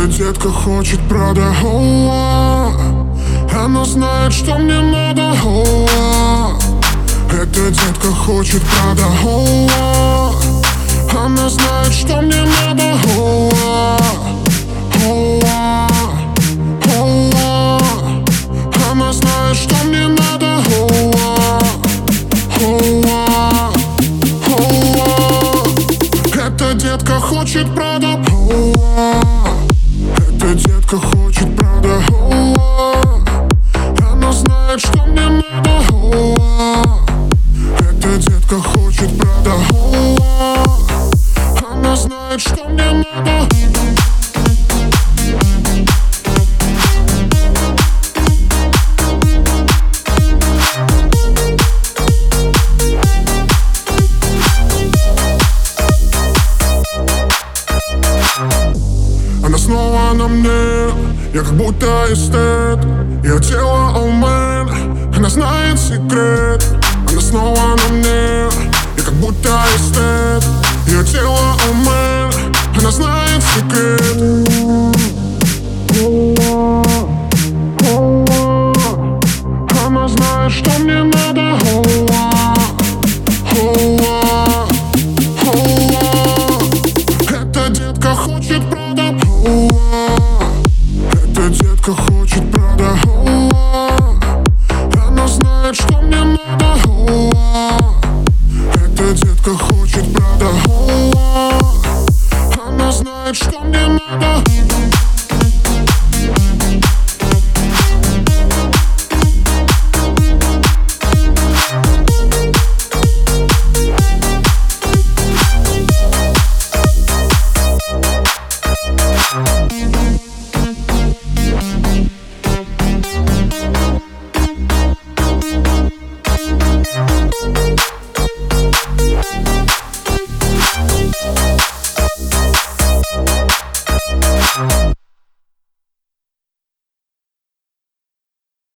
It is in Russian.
детка хочет Прада. Она знает, что мне надо. Эта детка хочет Прада. Она знает, что мне надо. Она знает, что мне надо. Эта детка хочет Прада. Эта детка хочет Прада. Она знает, что мне надо. Эта детка хочет Прада. Она знает, что мне надо. Она снова на мне, я как будто эстет. Ее тело all man, она знает секрет. Она снова на мне, я как будто эстет. Ее тело all man, она знает секрет.